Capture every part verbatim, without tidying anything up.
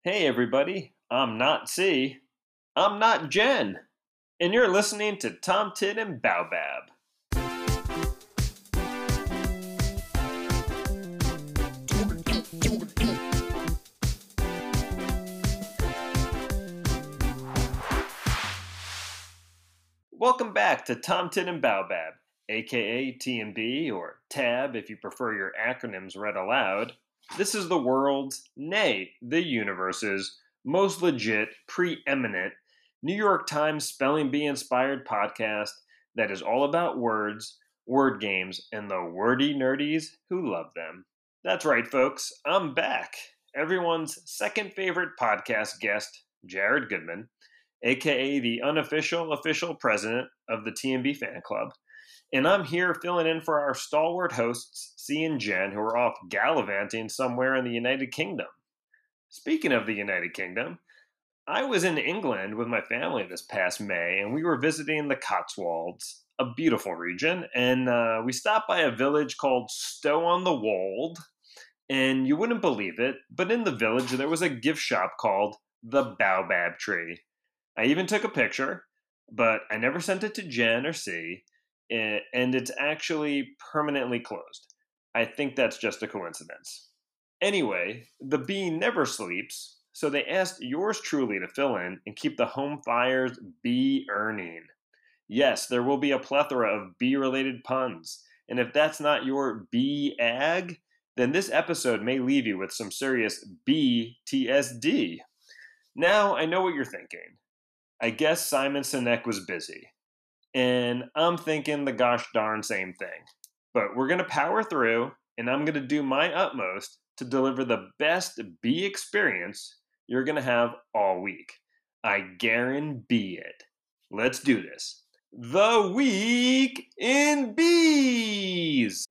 Hey everybody, I'm not C. I'm not Jen. And you're listening to Tom Tit and Baobab. Welcome back to Tom Tit and Baobab, aka T and B, or TAB if you prefer your acronyms read aloud. This is the world's, nay, the universe's, most legit, preeminent, New York Times Spelling Bee inspired podcast that is all about words, word games, and the wordy nerdies who love them. That's right, folks, I'm back. Everyone's second favorite podcast guest, Jared Goodman, aka the unofficial official president of the T and B fan club. And I'm here filling in for our stalwart hosts, C and Jen, who are off gallivanting somewhere in the United Kingdom. Speaking of the United Kingdom, I was in England with my family this past May, and we were visiting the Cotswolds, a beautiful region, and uh, we stopped by a village called Stow-on-the-Wold, and you wouldn't believe it, but in the village there was a gift shop called the Baobab Tree. I even took a picture, but I never sent it to Jen or C, and it's actually permanently closed. I think that's just a coincidence. Anyway, the bee never sleeps, so they asked yours truly to fill in and keep the home fires bee-earning. Yes, there will be a plethora of bee-related puns, and if that's not your bee-ag, then this episode may leave you with some serious bee T S D. Now, I know what you're thinking. I guess Simon Sinek was busy. And I'm thinking the gosh darn same thing. But we're going to power through, and I'm going to do my utmost to deliver the best bee experience you're going to have all week. I guarantee it. Let's do this. The Week in Bees!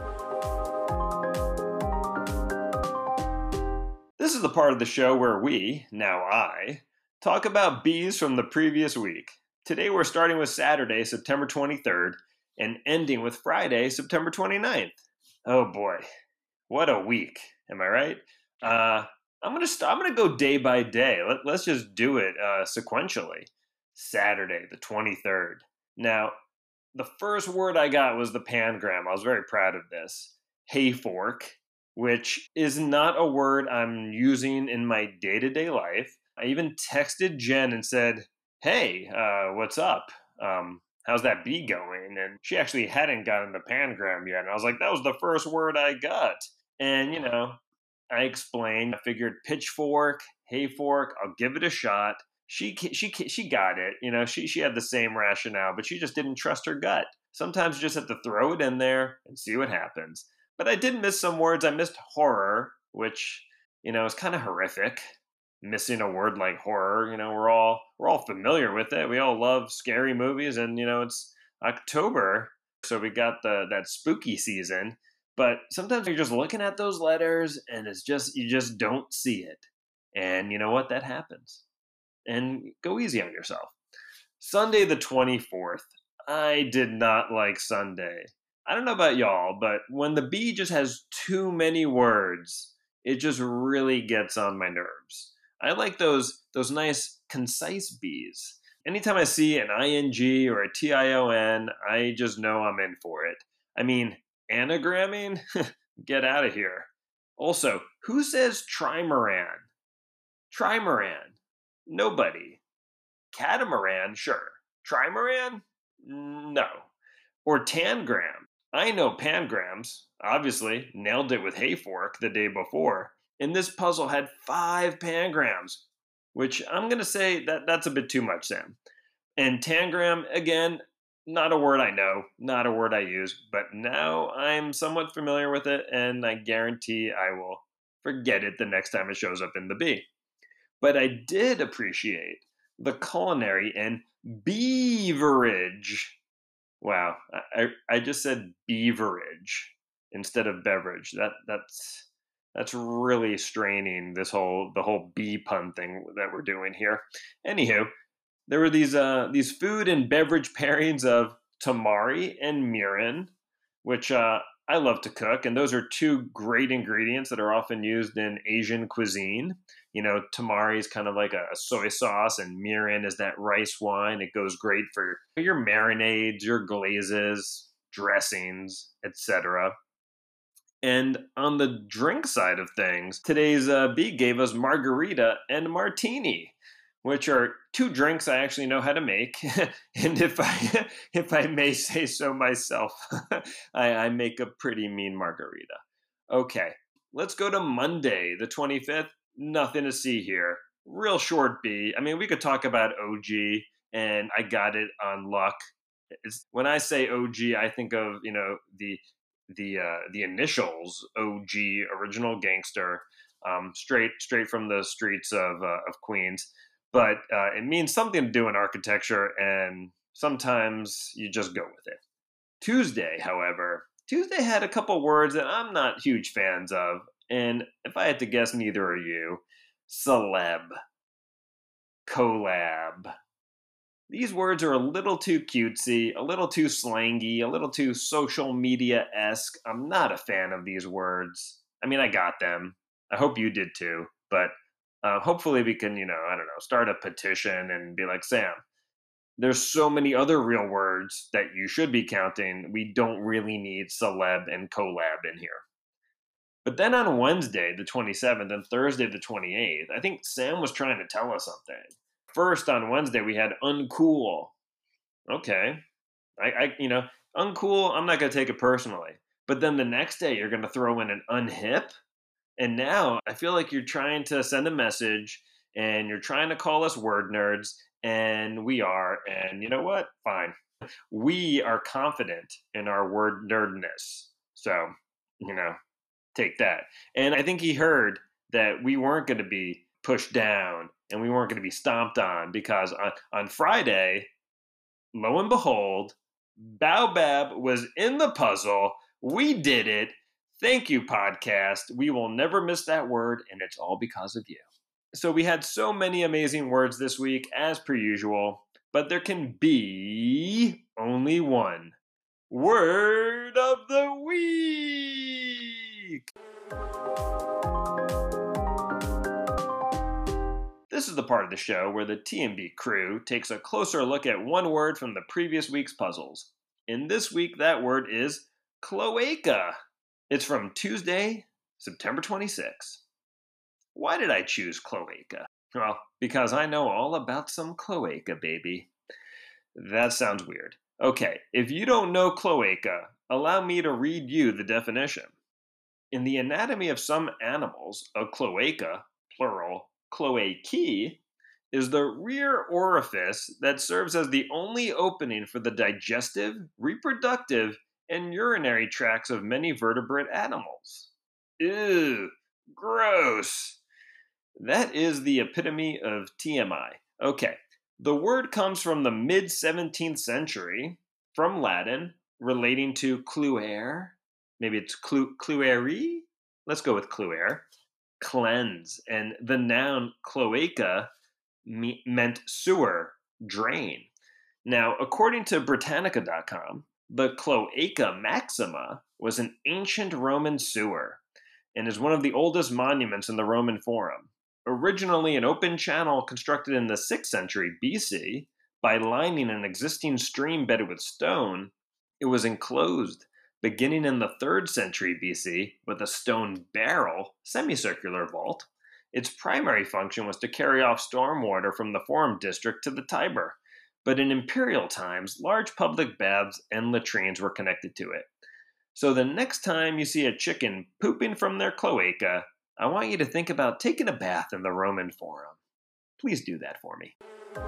This is the part of the show where we, now I, talk about bees from the previous week. Today we're starting with Saturday, September twenty-third, and ending with Friday, September twenty-ninth. Oh boy, what a week! Am I right? Uh, I'm gonna st- I'm gonna go day by day. Let, let's just do it uh, sequentially. Saturday, the twenty-third. Now, the first word I got was the pangram. I was very proud of this. Hayfork, which is not a word I'm using in my day-to-day life. I even texted Jen and said, hey, uh, what's up? Um, how's that bee going? And she actually hadn't gotten the pangram yet. And I was like, that was the first word I got. And, you know, I explained, I figured pitchfork, hayfork, I'll give it a shot. She she she got it. You know, she, she had the same rationale, but she just didn't trust her gut. Sometimes you just have to throw it in there and see what happens. But I did miss some words. I missed horror, which, you know, is kind of horrific. Missing a word like horror, you know, we're all we're all familiar with it. We all love scary movies, and you know, it's October, so we got the that spooky season. But sometimes you're just looking at those letters, and it's just you just don't see it. And you know what? That happens. And go easy on yourself. Sunday the twenty-fourth. I did not like Sunday. I don't know about y'all, but when the bee just has too many words, it just really gets on my nerves. I like those those nice, concise bees. Anytime I see an ing or a tion, I just know I'm in for it. I mean, anagramming? Get out of here. Also, who says trimaran? Trimaran. Nobody. Catamaran? Sure. Trimaran? No. Or tangram. I know pangrams. Obviously, nailed it with hayfork the day before. And this puzzle had five pangrams, which I'm going to say that that's a bit too much, Sam. And tangram, again, not a word I know, not a word I use, but now I'm somewhat familiar with it, and I guarantee I will forget it the next time it shows up in the bee. But I did appreciate the culinary and beverage. Wow, I, I just said beverage instead of beverage. That that's... That's really straining this whole the whole bee pun thing that we're doing here. Anywho, there were these uh, these food and beverage pairings of tamari and mirin, which uh, I love to cook, and those are two great ingredients that are often used in Asian cuisine. You know, tamari is kind of like a, a soy sauce, and mirin is that rice wine. It goes great for your marinades, your glazes, dressings, et cetera. And on the drink side of things, today's uh, B gave us margarita and martini, which are two drinks I actually know how to make. And if I if I may say so myself, I, I make a pretty mean margarita. Okay, let's go to Monday, the twenty-fifth. Nothing to see here. Real short B. I mean, we could talk about O G, and I got it on luck. It's, when I say O G, I think of, you know, the the uh, the initials O G, original gangster, um, straight straight from the streets of uh, of Queens. But uh, it means something to do in architecture, and sometimes you just go with it. Tuesday, however, Tuesday had a couple words that I'm not huge fans of, and if I had to guess, neither are you. Celeb, collab. These words are a little too cutesy, a little too slangy, a little too social media-esque. I'm not a fan of these words. I mean, I got them. I hope you did too. But uh, hopefully we can, you know, I don't know, start a petition and be like, Sam, there's so many other real words that you should be counting. We don't really need celeb and collab in here. But then on Wednesday, the twenty-seventh, and Thursday, the twenty-eighth, I think Sam was trying to tell us something. First, on Wednesday, we had uncool. Okay. I, I you know, uncool, I'm not going to take it personally. But then the next day, you're going to throw in an unhip. And now I feel like you're trying to send a message and you're trying to call us word nerds. And we are. And you know what? Fine. We are confident in our word nerdness. So, you know, take that. And I think he heard that we weren't going to be pushed down and we weren't going to be stomped on, because on, on Friday, lo and behold, Baobab was in the puzzle. We did it. Thank you, podcast. We will never miss that word, and it's all because of you. So we had so many amazing words this week, as per usual, but there can be only one word of the week. This is the part of the show where the T M B crew takes a closer look at one word from the previous week's puzzles. And this week, that word is cloaca. It's from Tuesday, September twenty-sixth. Why did I choose cloaca? Well, because I know all about some cloaca, baby. That sounds weird. Okay, if you don't know cloaca, allow me to read you the definition. In the anatomy of some animals, a cloaca, plural, cloacae, is the rear orifice that serves as the only opening for the digestive, reproductive, and urinary tracts of many vertebrate animals. Ew, gross. That is the epitome of T M I. Okay, the word comes from the mid-seventeenth century, from Latin, relating to cluere. Maybe it's clu- cluere? Let's go with cluere. Cleanse. And the noun cloaca me- meant sewer, drain. Now, according to Britannica dot com, the Cloaca Maxima was an ancient Roman sewer and is one of the oldest monuments in the Roman Forum. Originally an open channel constructed in the sixth century B C by lining an existing stream bedded with stone, it was enclosed beginning in the third century B C with a stone barrel, semicircular vault. Its primary function was to carry off stormwater from the Forum district to the Tiber. But in imperial times, large public baths and latrines were connected to it. So the next time you see a chicken pooping from their cloaca, I want you to think about taking a bath in the Roman Forum. Please do that for me.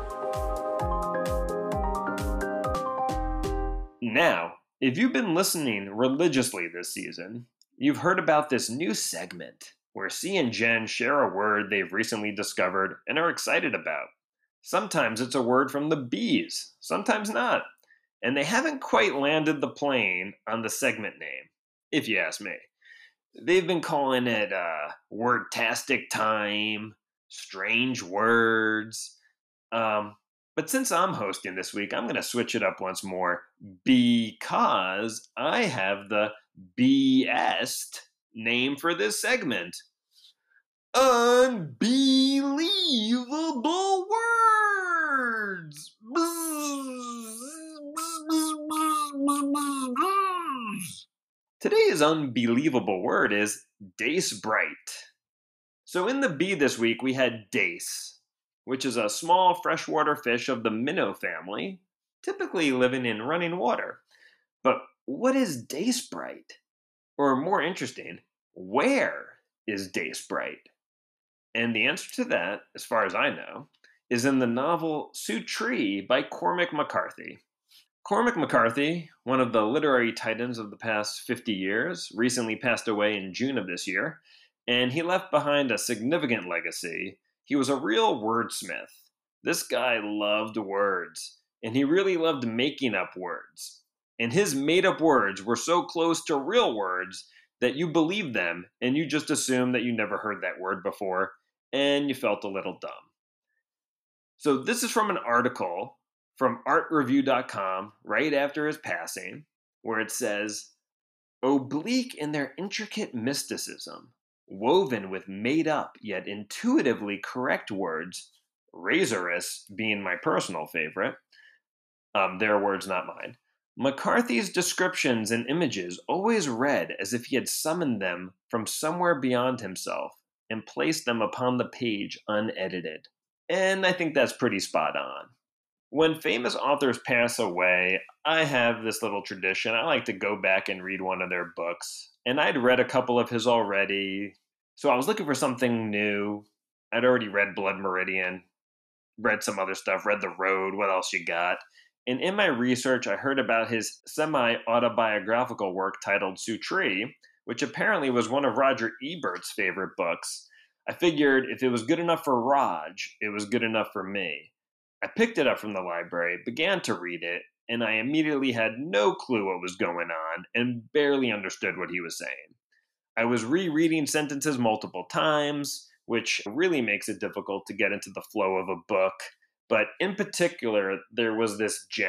Now, if you've been listening religiously this season, you've heard about this new segment where C and Jen share a word they've recently discovered and are excited about. Sometimes it's a word from the bees, sometimes not. And they haven't quite landed the plane on the segment name, if you ask me. They've been calling it uh, Wordtastic Time, Strange Words. Um, but since I'm hosting this week, I'm going to switch it up once more because I have the B S name for this segment. unbelievable words. Today's unbelievable word is dace bright. So in the bee this week, we had dace, which is a small freshwater fish of the minnow family, typically living in running water. But what is dace bright? Or more interesting, where is dace bright? And the answer to that, as far as I know, is in the novel Suttree by Cormac McCarthy. Cormac McCarthy, one of the literary titans of the past fifty years, recently passed away in June of this year, and he left behind a significant legacy. He was a real wordsmith. This guy loved words, and he really loved making up words. And his made-up words were so close to real words that you believed them, and you just assumed that you never heard that word before, and you felt a little dumb. So this is from an article from art review dot com right after his passing, where it says, oblique in their intricate mysticism, woven with made-up yet intuitively correct words, razorous being my personal favorite, um, their words, not mine, McCarthy's descriptions and images always read as if he had summoned them from somewhere beyond himself and placed them upon the page unedited. And I think that's pretty spot on. When famous authors pass away, I have this little tradition. I like to go back and read one of their books. And I'd read a couple of his already, so I was looking for something new. I'd already read Blood Meridian, read some other stuff, read The Road, what else you got? And in my research, I heard about his semi-autobiographical work titled Suttree, which apparently was one of Roger Ebert's favorite books. I figured if it was good enough for Raj, it was good enough for me. I picked it up from the library, began to read it, and I immediately had no clue what was going on and barely understood what he was saying. I was rereading sentences multiple times, which really makes it difficult to get into the flow of a book. But in particular, there was this gem.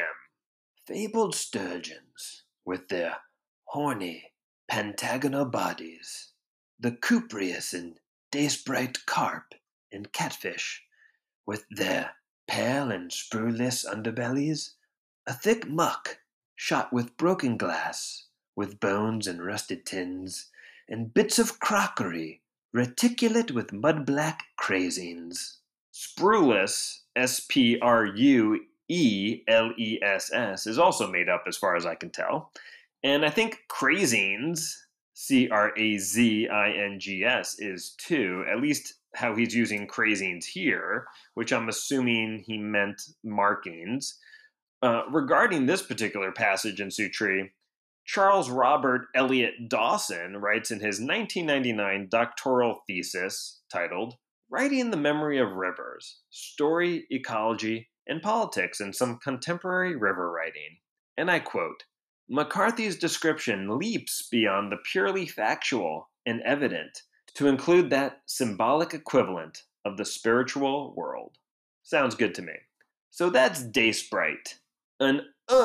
Fabled sturgeons, with their horny, pentagonal bodies, the cupreous and dace-bright carp and catfish, with their pale and spurless underbellies, a thick muck shot with broken glass, with bones and rusted tins, and bits of crockery, reticulate with mud-black crazings. Sprueless, S P R U E L E S S, is also made up as far as I can tell. And I think crazings, C R A Z I N G S, is too, at least how he's using crazings here, which I'm assuming he meant markings. Uh, regarding this particular passage in Suttree, Charles Robert Eliot Dawson writes in his nineteen ninety-nine doctoral thesis titled Writing the Memory of Rivers, Story, Ecology, and Politics in Some Contemporary River Writing. And I quote, McCarthy's description leaps beyond the purely factual and evident to include that symbolic equivalent of the spiritual world. Sounds good to me. So that's dace bright, an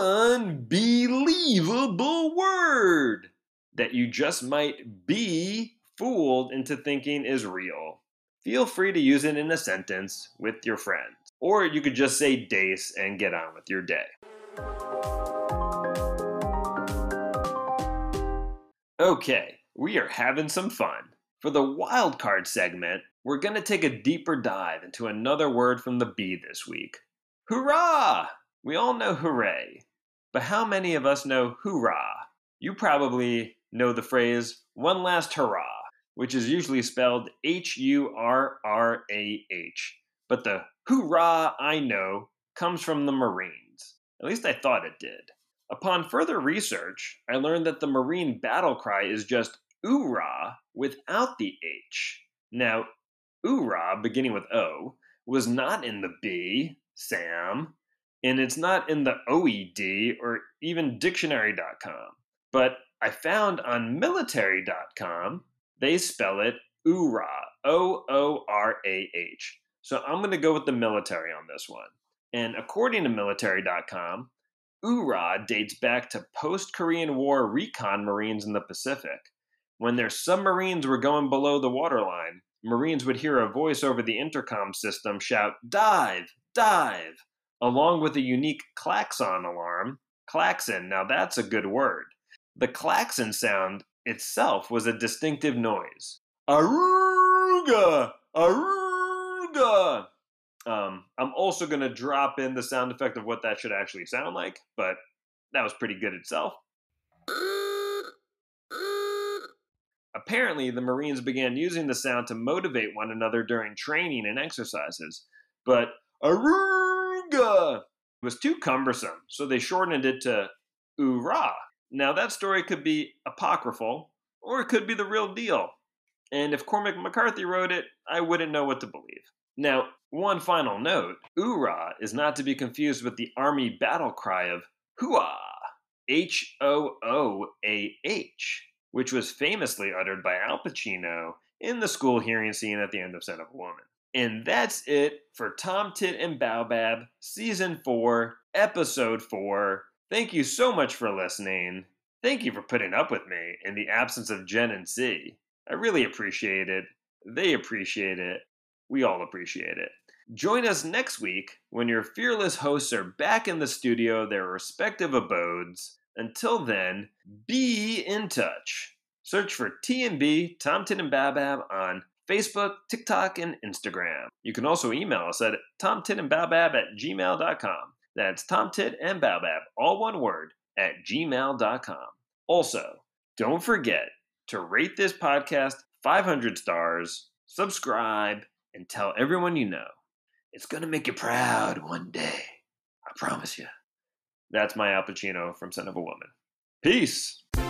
unbelievable word that you just might be fooled into thinking is real. Feel free to use it in a sentence with your friends. Or you could just say dace and get on with your day. Okay, we are having some fun. For the wildcard segment, we're going to take a deeper dive into another word from the bee this week. Hurrah! We all know hooray. But how many of us know hoorah? You probably know the phrase, one last hurrah, which is usually spelled H U R R A H. But the hoorah I know comes from the Marines. At least I thought it did. Upon further research, I learned that the Marine battle cry is just oorah without the H. Now, oorah, beginning with O, was not in the B, Sam, and it's not in the O E D or even dictionary dot com. But I found on military dot com, they spell it oorah, O O R A H. So I'm going to go with the military on this one. And according to military dot com, oorah dates back to post-Korean War recon Marines in the Pacific. When their submarines were going below the waterline, Marines would hear a voice over the intercom system shout, "Dive! Dive!" along with a unique klaxon alarm. Klaxon, now that's a good word. The klaxon sound itself was a distinctive noise. Aruga! Aruga! Um, I'm also going to drop in the sound effect of what that should actually sound like, but that was pretty good itself. Apparently, the Marines began using the sound to motivate one another during training and exercises, but Aruga was too cumbersome, so they shortened it to Oorah. Now, that story could be apocryphal, or it could be the real deal. And if Cormac McCarthy wrote it, I wouldn't know what to believe. Now, one final note, Oorah is not to be confused with the Army battle cry of Hooah, H O O A H, which was famously uttered by Al Pacino in the school hearing scene at the end of Son of a Woman. And that's it for Tom Tit and Baobab, Season four, Episode four. Thank you so much for listening. Thank you for putting up with me in the absence of Jen and C. I really appreciate it. They appreciate it. We all appreciate it. Join us next week when your fearless hosts are back in the studio, their respective abodes. Until then, be in touch. Search for T and B, Tom Tit and Baobab on Facebook, TikTok, and Instagram. You can also email us at tomtitandbaobab at gmail dot com. That's tomtit and baobab, all one word, at gmail dot com. Also, don't forget to rate this podcast five hundred stars, subscribe, and tell everyone you know. It's going to make you proud one day. I promise you. That's my Al Pacino from Son of a Woman. Peace!